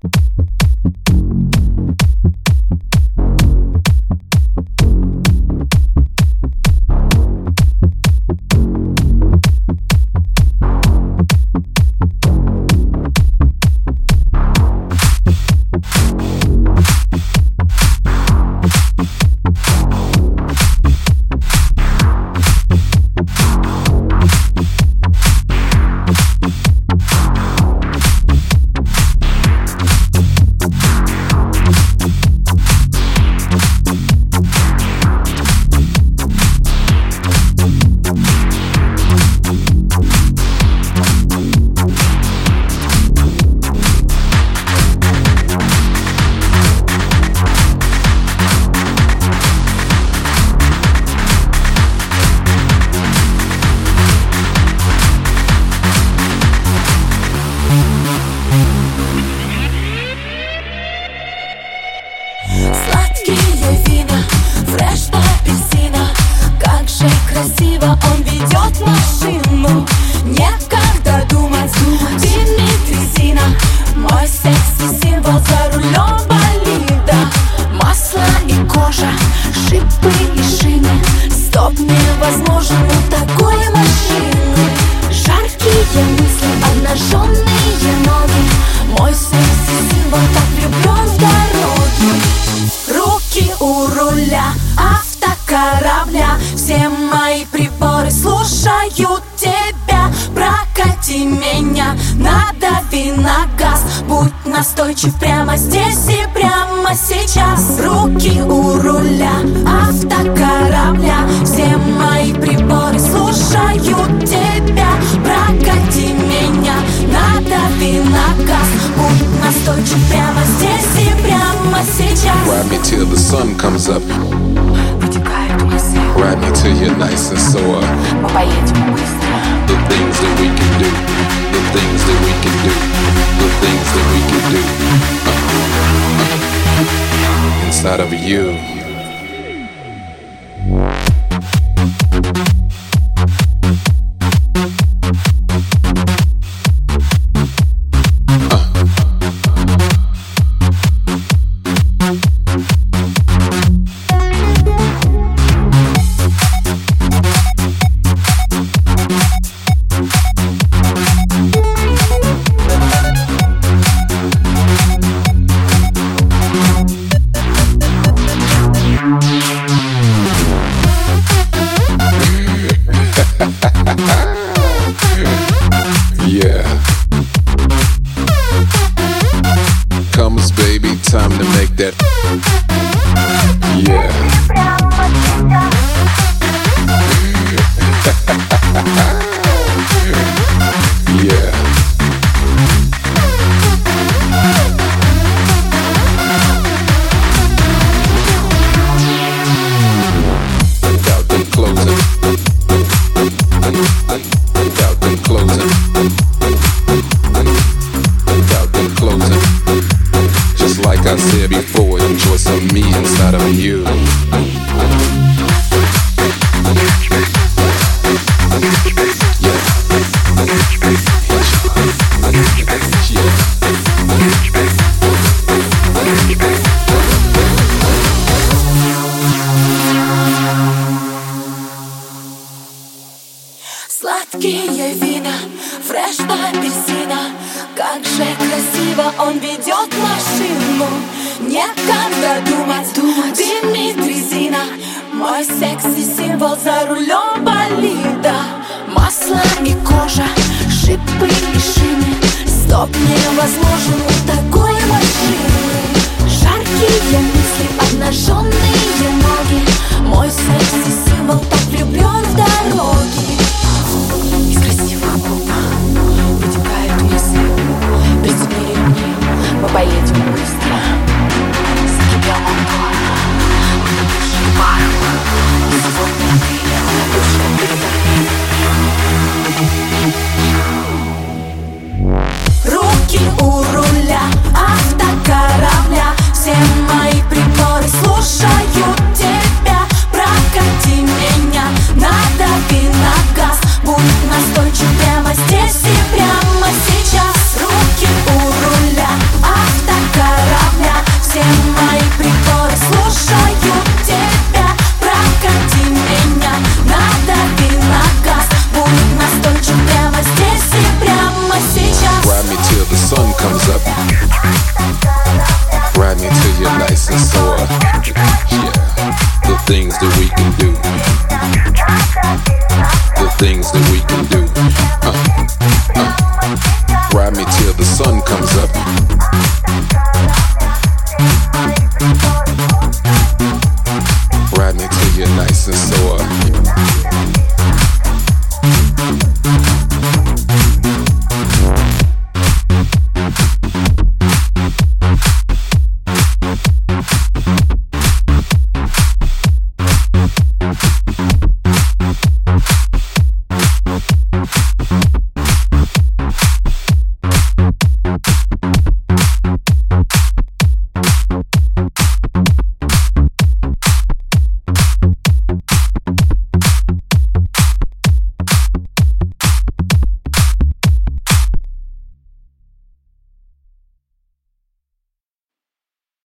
Красиво он ведет машину, некогда думать. Димитрий Зина, мой секси-символ за рулем болида. Масло и кожа, шипы и шины, стоп невозможен у такой машины. Жаркие мысли, обнаженные ноги, мой секси-символ так влюблен в дороги. Руки у руля автокорабля, все мои приборы слушают тебя. Прокати меня, надави на газ, будь настойчив прямо здесь и прямо сейчас. Руки у руля автокорабля, все мои приборы слушают тебя. Прокати меня, надави на газ, будь настойчив прямо здесь и прямо сейчас. Ride me till the sun comes up. Ride me till you're nice and sore. Мы поедем быстро. The things that we can do, the things that we can do, the things that we can do inside of you. Yeah. Comes baby, time to make that. Yeah. Yeah. Without them closing. Without them closing. Without them closing. Just like I said before, enjoy some me inside of you. Сладкие вина, фреш апельсина, как же красиво он ведет машину. Некогда думать. Димитрий Зина, мой секси-символ за рулем болида. Масло и кожа, шипы и шины, стоп невозможен у такой машины. Жаркие мысли, обнаженные ноги, мой секси-символ так влюблен в дороги. Из красивых губ вытекают мысли, прицепили ремни, мы поедем быстро. Закипел мотор, выдохнувший пар, и сегодня ты лучше передай. Руки у руля автокорабля, все мои приборы слушают тебя. Прокати меня, надави на газ, будь настойчив прямо comes up.